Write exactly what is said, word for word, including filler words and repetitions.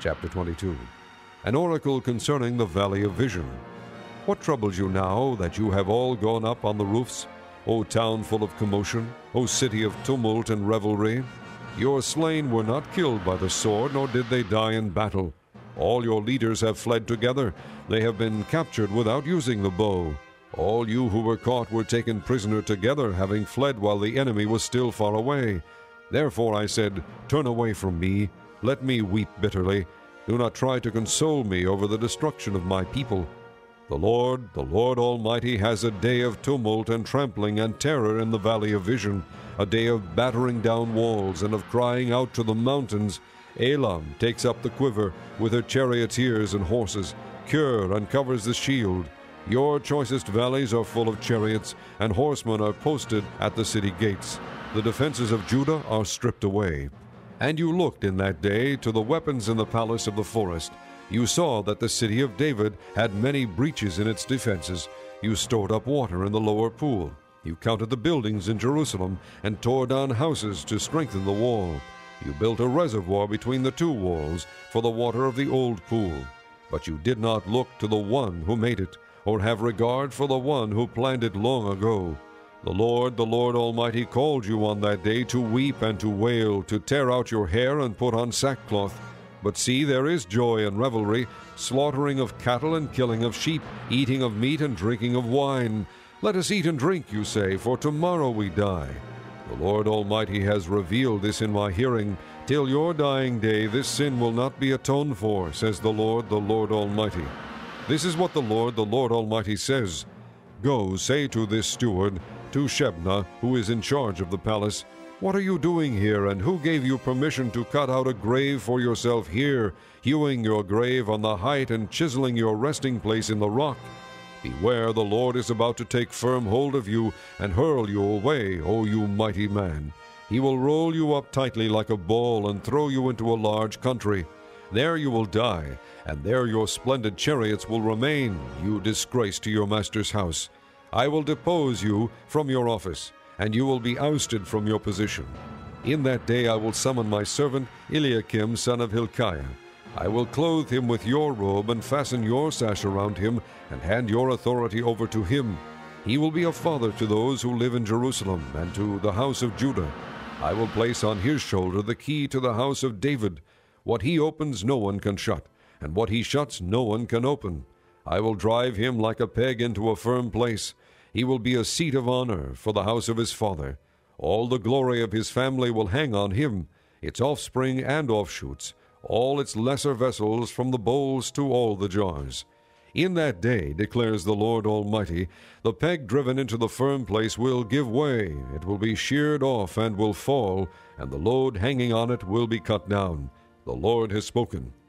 Chapter twenty-two. An oracle concerning the valley of vision. What troubles you now that you have all gone up on the roofs, O town full of commotion, O city of tumult and revelry? Your slain were not killed by the sword, nor did they die in battle. All your leaders have fled together. They have been captured without using the bow. All you who were caught were taken prisoner together, having fled while the enemy was still far away. Therefore I said, Turn away from me. Let me weep bitterly. Do not try to console me over the destruction of my people. The Lord, the Lord Almighty, has a day of tumult and trampling and terror in the valley of vision, a day of battering down walls and of crying out to the mountains. Elam takes up the quiver with her charioteers and horses. Kir uncovers the shield. Your choicest valleys are full of chariots, and horsemen are posted at the city gates. The defenses of Judah are stripped away. And you looked in that day to the weapons in the palace of the forest. You saw that the city of David had many breaches in its defenses. You stored up water in the lower pool. You counted the buildings in Jerusalem and tore down houses to strengthen the wall. You built a reservoir between the two walls for the water of the old pool. But you did not look to the one who made it, or have regard for the one who planned it long ago. The Lord, the Lord Almighty, called you on that day to weep and to wail, to tear out your hair and put on sackcloth. But see, there is joy and revelry, slaughtering of cattle and killing of sheep, eating of meat and drinking of wine. Let us eat and drink, you say, for tomorrow we die. The Lord Almighty has revealed this in my hearing. Till your dying day this sin will not be atoned for, says the Lord, the Lord Almighty. This is what the Lord, the Lord Almighty says. Go, say to this steward, to Shebna, who is in charge of the palace, What are you doing here, and who gave you permission to cut out a grave for yourself here, hewing your grave on the height and chiseling your resting place in the rock? Beware, the Lord is about to take firm hold of you and hurl you away, O you mighty man. He will roll you up tightly like a ball and throw you into a large country. There you will die, and there your splendid chariots will remain, you disgrace to your master's house. I will depose you from your office, and you will be ousted from your position. In that day I will summon my servant Eliakim, son of Hilkiah. I will clothe him with your robe and fasten your sash around him, and hand your authority over to him. He will be a father to those who live in Jerusalem and to the house of Judah. I will place on his shoulder the key to the house of David. What he opens no one can shut, and what he shuts no one can open. I will drive him like a peg into a firm place. He will be a seat of honor for the house of his father. All the glory of his family will hang on him, its offspring and offshoots, all its lesser vessels, from the bowls to all the jars. In that day, declares the Lord Almighty, the peg driven into the firm place will give way, it will be sheared off and will fall, and the load hanging on it will be cut down. The Lord has spoken.